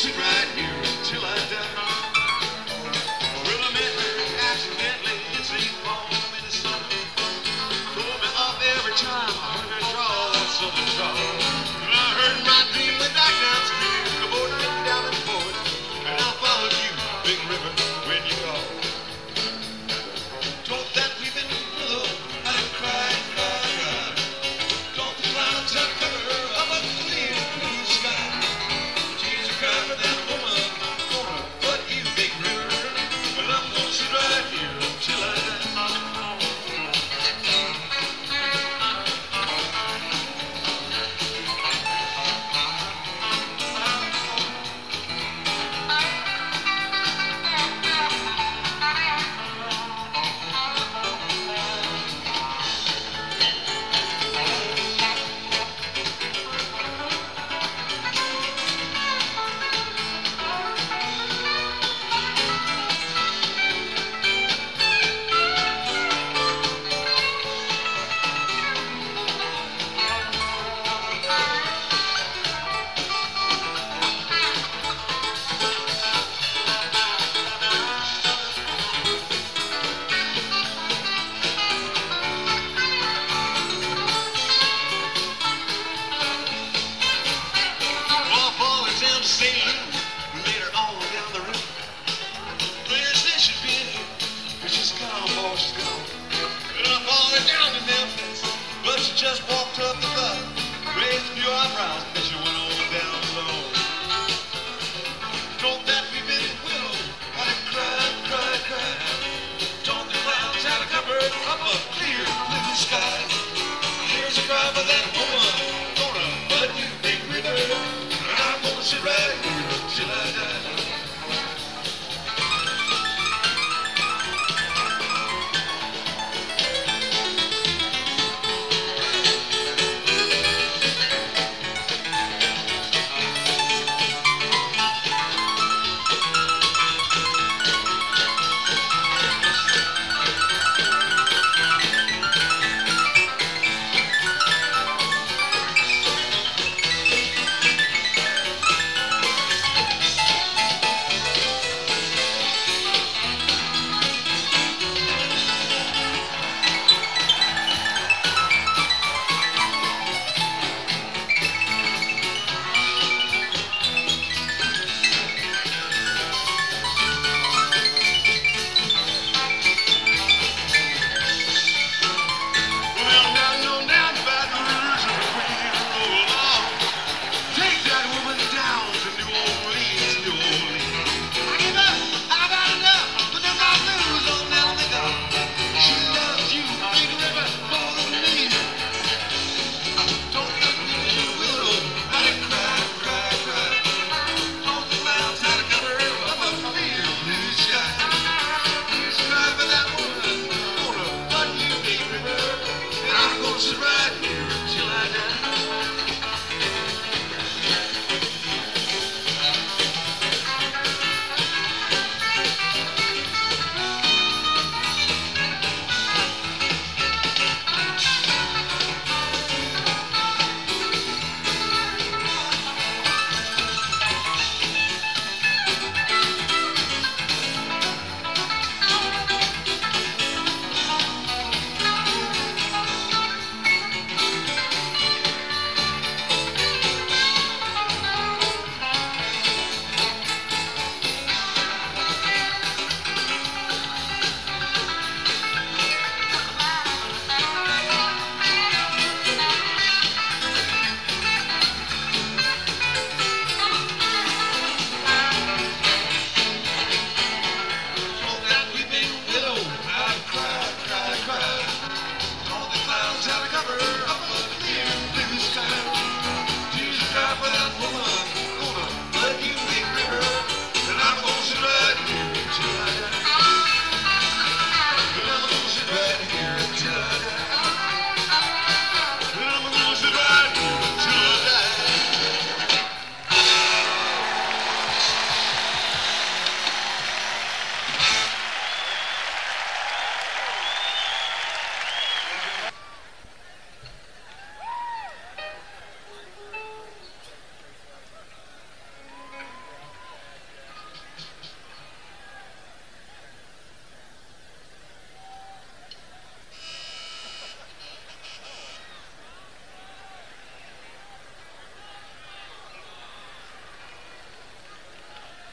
sit right here until I die. Well, I met her accidentally in St. Paul, Minnesota. Pulled me up every time I heard her draw that southern drawl. And I heard my dream went back downstream, the boat went down and forward, and I followed you, Big River, when you called. Told that weeping willow, I done cried, cried, cried. Told the clouds that cover her up a clear blue sky. She's a cry for that woman, but you, Big River, well, I'm gonna sit right here until I die. St. Louis, later on down the road. Yes, they should be in here, 'cause she's gone, boy, she's gone. And I followed her down to Memphis, but she just walked up the block, raised a few eyebrows.